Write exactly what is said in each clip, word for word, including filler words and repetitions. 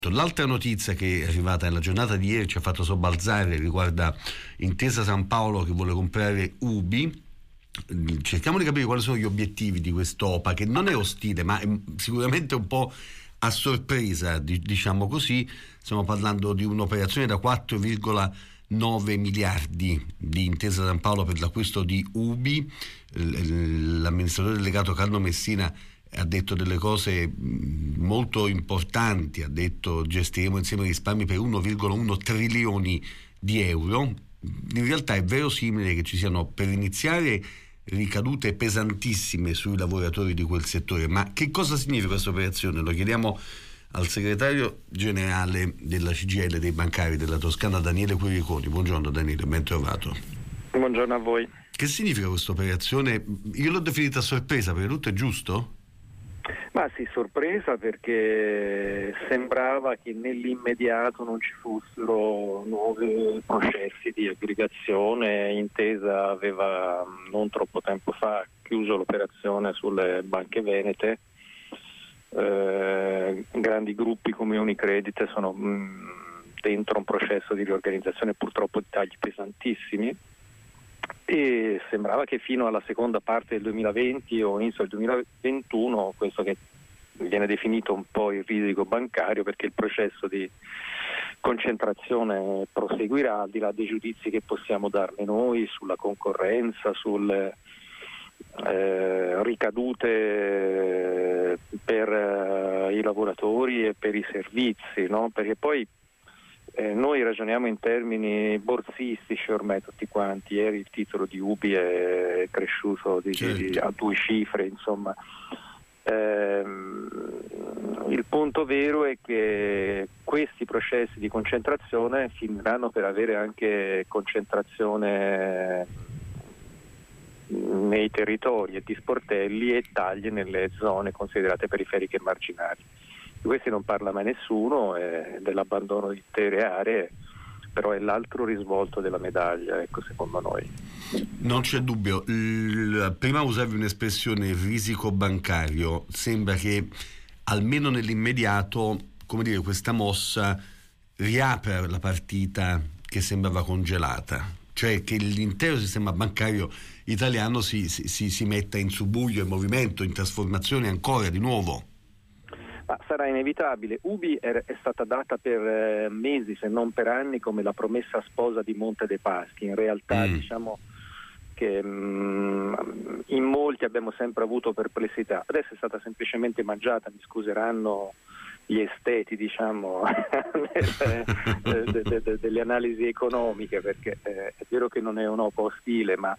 L'altra notizia che è arrivata nella giornata di ieri ci ha fatto sobbalzare riguarda Intesa San Paolo che vuole comprare Ubi. Cerchiamo di capire quali sono gli obiettivi di quest'O P A, che non è ostile ma è sicuramente un po' a sorpresa, diciamo così. Stiamo parlando di un'operazione da quattro virgola nove miliardi di Intesa San Paolo per l'acquisto di Ubi. L'amministratore delegato Carlo Messina ha detto delle cose molto importanti, ha detto gestiremo insieme risparmi per uno virgola uno trilioni di euro. In realtà è verosimile che ci siano, per iniziare, ricadute pesantissime sui lavoratori di quel settore. Ma che cosa significa questa operazione? Lo chiediamo al segretario generale della C G I L dei bancari della Toscana, Daniele Quiriconi. Buongiorno Daniele, ben trovato. Buongiorno a voi. Che significa questa operazione? Io l'ho definita sorpresa, perché tutto è giusto? Ma sì, sorpresa perché sembrava che nell'immediato non ci fossero nuovi processi di aggregazione. Intesa aveva non troppo tempo fa chiuso l'operazione sulle banche venete. Eh, grandi gruppi come Unicredit sono mh, dentro un processo di riorganizzazione purtroppo di tagli pesantissimi, e sembrava che fino alla seconda parte del duemilaventi o inizio del duemilaventuno, questo che viene definito un po' il risico bancario, perché il processo di concentrazione proseguirà, al di là dei giudizi che possiamo darne noi sulla concorrenza, sulle eh, ricadute per eh, i lavoratori e per i servizi, no? Perché poi Eh, noi ragioniamo in termini borsistici ormai tutti quanti. Ieri il titolo di Ubi è cresciuto di, certo. di, a due cifre, insomma. Eh, il punto vero è che questi processi di concentrazione finiranno per avere anche concentrazione nei territori e di sportelli e tagli nelle zone considerate periferiche e marginali. Di questi non parla mai nessuno, eh, dell'abbandono di intere aree, però è l'altro risvolto della medaglia, ecco, secondo noi. Non c'è dubbio. Il, prima usavi un'espressione risico bancario. Sembra che almeno nell'immediato, come dire, questa mossa riapra la partita che sembrava congelata, cioè che l'intero sistema bancario italiano si, si, si metta in subbuglio, in movimento, in trasformazione ancora di nuovo. Ma sarà inevitabile. Ubi è, è stata data per eh, mesi, se non per anni, come la promessa sposa di Monte dei Paschi. In realtà mm. diciamo che mh, in molti abbiamo sempre avuto perplessità. Adesso è stata semplicemente mangiata, mi scuseranno gli esteti, diciamo, de, de, de, delle analisi economiche, perché eh, è vero che non è un O P A ostile, ma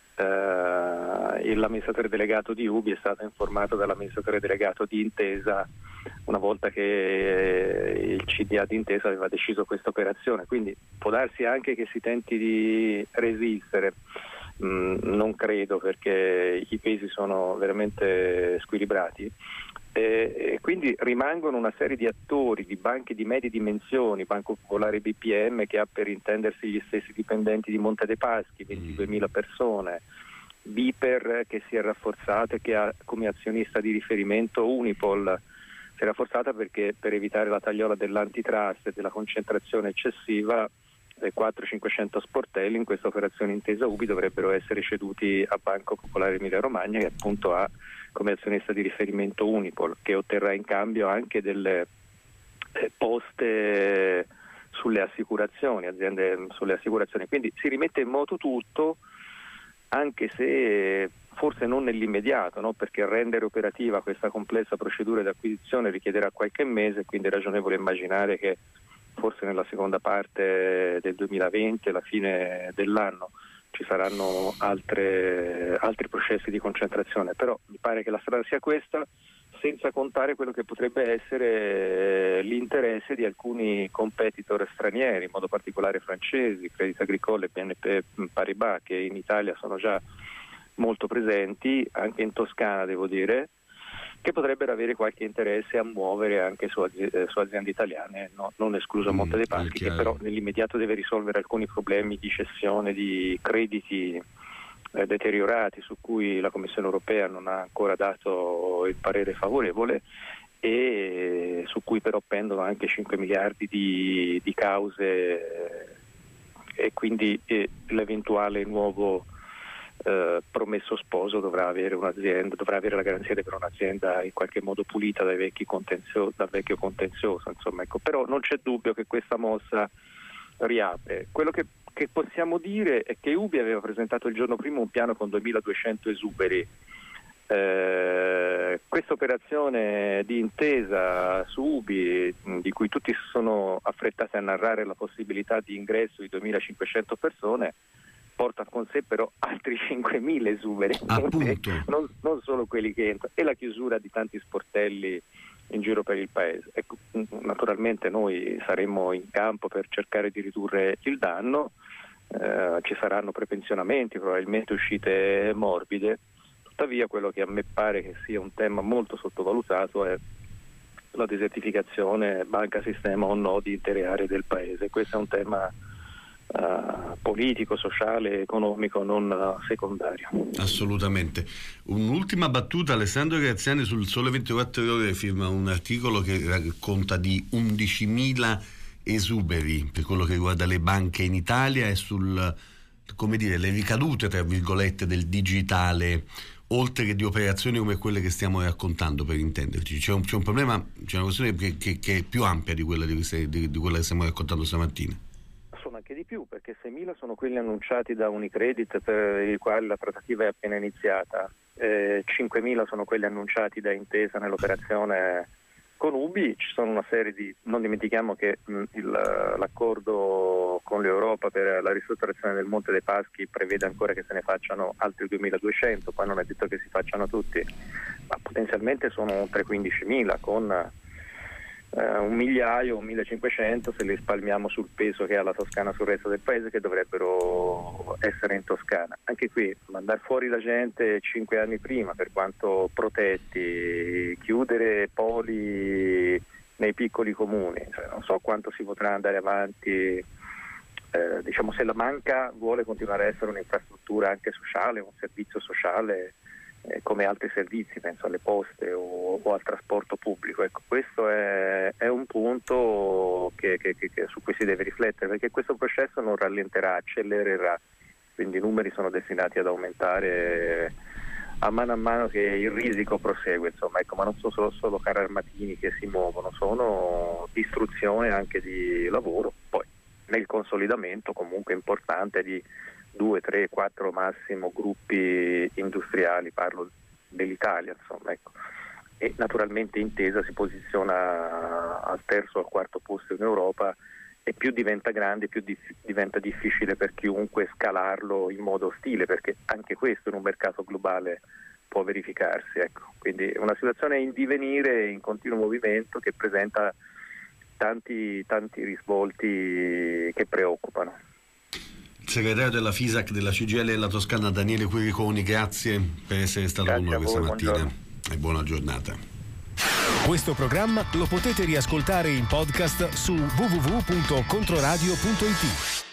eh, l'amministratore delegato di Ubi è stato informato dall'amministratore delegato di Intesa una volta che il C D A di Intesa aveva deciso questa operazione, quindi può darsi anche che si tenti di resistere. Mm, non credo, perché i pesi sono veramente squilibrati, e, e quindi rimangono una serie di attori, di banche di medie dimensioni, Banco Popolare B P M, che ha per intendersi gli stessi dipendenti di Monte dei Paschi, ventiduemila persone, Biper che si è rafforzato e che ha come azionista di riferimento Unipol. Si è rafforzata perché, per evitare la tagliola dell'antitrust e della concentrazione eccessiva, quattrocento cinquecento sportelli in questa operazione Intesa Ubi dovrebbero essere ceduti a Banco Popolare Emilia Romagna, che appunto ha come azionista di riferimento Unipol, che otterrà in cambio anche delle eh, poste sulle assicurazioni, aziende sulle assicurazioni. Quindi si rimette in moto tutto, anche se forse non nell'immediato, no? Perché rendere operativa questa complessa procedura di acquisizione richiederà qualche mese, quindi è ragionevole immaginare che forse nella seconda parte del duemilaventi, alla fine dell'anno, ci saranno altre, altri processi di concentrazione. Però mi pare che la strada sia questa, senza contare quello che potrebbe essere l'interesse di alcuni competitor stranieri, in modo particolare francesi, Crédit Agricole e B N P Paribas, che in Italia sono già molto presenti, anche in Toscana devo dire, che potrebbero avere qualche interesse a muovere anche su, aziende, su aziende italiane, no? Non escluso Monte dei Paschi, che però nell'immediato deve risolvere alcuni problemi di cessione di crediti eh, deteriorati, su cui la Commissione europea non ha ancora dato il parere favorevole, e su cui però pendono anche cinque miliardi di, di cause, e quindi eh, l'eventuale nuovo eh, promesso sposo dovrà avere un'azienda, dovrà avere la garanzia di avere un'azienda in qualche modo pulita dai vecchi contenzio, dal vecchio contenzioso, insomma, ecco. Però non c'è dubbio che questa mossa riapre. Quello che, che possiamo dire è che Ubi aveva presentato il giorno prima un piano con duemiladuecento esuberi. Eh, questa operazione di intesa su Ubi, di cui tutti si sono affrettati a narrare la possibilità di ingresso di duemilacinquecento persone, porta con sé però altri cinquemila esuberi, non, non solo quelli che entrano, e la chiusura di tanti sportelli in giro per il paese. Ecco, naturalmente noi saremo in campo per cercare di ridurre il danno, eh, ci saranno prepensionamenti, probabilmente uscite morbide. Tuttavia quello che a me pare che sia un tema molto sottovalutato è la desertificazione banca, sistema o no di intere aree del paese. Questo è un tema uh, politico, sociale, economico non uh, secondario. Assolutamente. Un'ultima battuta: Alessandro Graziani sul Sole ventiquattro Ore firma un articolo che racconta di undicimila esuberi per quello che riguarda le banche in Italia e sul, come dire, le ricadute tra virgolette del digitale, oltre che di operazioni come quelle che stiamo raccontando, per intenderci. C'è un, c'è un problema, c'è una questione che, che, che è più ampia di quella, di, di, di quella che stiamo raccontando stamattina. Sono anche di più, perché seimila sono quelli annunciati da Unicredit, per i quali la trattativa è appena iniziata, eh, cinquemila sono quelli annunciati da Intesa nell'operazione con Ubi. Ci sono una serie di, non dimentichiamo che mh, il, l'accordo con l'Europa per la ristrutturazione del Monte dei Paschi prevede ancora che se ne facciano altri duemiladuecento, poi non è detto che si facciano tutti, ma potenzialmente sono tre quindicimila, con eh, un migliaio, un milacinquecento se li spalmiamo sul peso che ha la Toscana sul resto del paese, che dovrebbero essere in Toscana. Anche qui mandare fuori la gente cinque anni prima, per quanto protetti, chiudere poli nei piccoli comuni, cioè, non so quanto si potrà andare avanti. Eh, diciamo, se la banca vuole continuare a essere un'infrastruttura anche sociale, un servizio sociale eh, come altri servizi, penso alle poste o, o al trasporto pubblico, ecco, questo è, è un punto che, che, che, su cui si deve riflettere, perché questo processo non rallenterà, accelererà, quindi i numeri sono destinati ad aumentare a mano a mano che il risico prosegue, insomma, ecco, ma non sono solo, solo carri armatini che si muovono, sono distruzione anche di lavoro, poi nel consolidamento comunque importante di due, tre, quattro massimo gruppi industriali, parlo dell'Italia, insomma, ecco. E naturalmente Intesa si posiziona al terzo o al quarto posto in Europa, e più diventa grande più dif- diventa difficile per chiunque scalarlo in modo ostile, perché anche questo in un mercato globale può verificarsi, ecco. Quindi è una situazione in divenire, in continuo movimento, che presenta tanti tanti risvolti che preoccupano. Il segretario della FISAC della C G I L della Toscana, Daniele Quiriconi, grazie per essere stato Grazie con noi questa voi, mattina. buongiorno. E buona giornata. Questo programma lo potete riascoltare in podcast su w w w punto controradio punto i t.